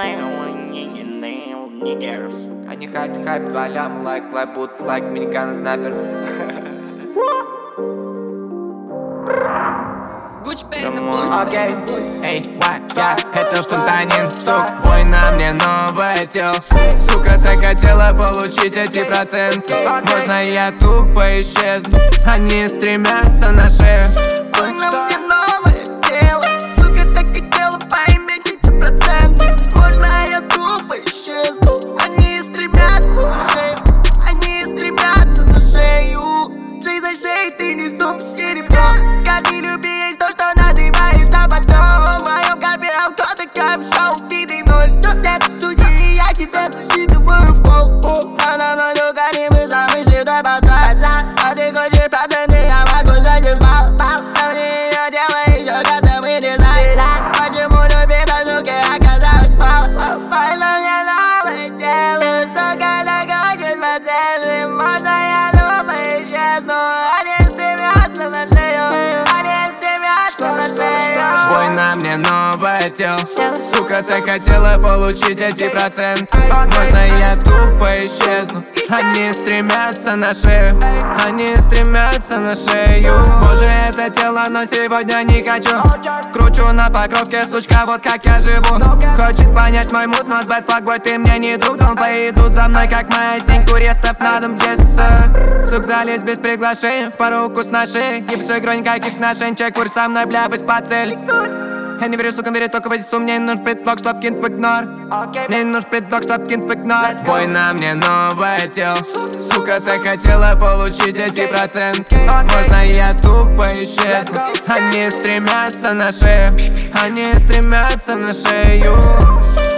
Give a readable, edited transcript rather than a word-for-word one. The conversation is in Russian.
Они хайп, 2 ляма, лайк, будто лайк, миниган, снайпер. Окей, эй, я это штантанин, сук, бой на мне новое тело. Сука, ты хотела получить эти проценты. Можно я тупо исчезну, они стремятся на шею. Бой на мне новое тело. Сука, так хотела поиметь эти проценты. Можно я тупо исчезну, они стремятся на шею. Они стремятся на шею. Ты за шею, ты не снуп серебро. Каждый любви есть то, что называется потом. В моем капе кто-то кайф шоу, виды ноль. Нет судьи, я тебе засчитываю в пол. На мной духани, мы замысли до пацан. А ты хочешь проценты, я могу зайти в бал. Но мне ее дело еще как-то мы не знаем. Почему любит, а сука, оказалось пал. Пой на мне новое тело. Сука, так хочет проценты. Можно я думаю исчезну. Они стремятся на шею. Они стремятся на шею. Бой на мне новое тело. Сука, ты хотела получить эти проценты. Можно я тупо исчезну. Они стремятся на шею. Они стремятся на шею. Боже, это тело, но сегодня не хочу. Кручу на покровке, сучка, вот как я живу. Хочет понять мой мут, но bad fuck boy, ты мне не друг. Донплей идут за мной, как маятник туристов на дом, yes sir. Сук, залез без приглашения, по руку с нашей. Гипсу игру никаких отношений, чек курс со мной, бля, без по цели. Я не верю, сука, верю только в эти суммы. Мне не нужен предлог, чтоб кинуть в игнор. Мне не нужен предлог, чтоб кинуть в игнор. Бой на мне новое тело. Сука, ты хотела получить эти проценты. Можно я тупо исчезну. Они стремятся на шею. Они стремятся на шею.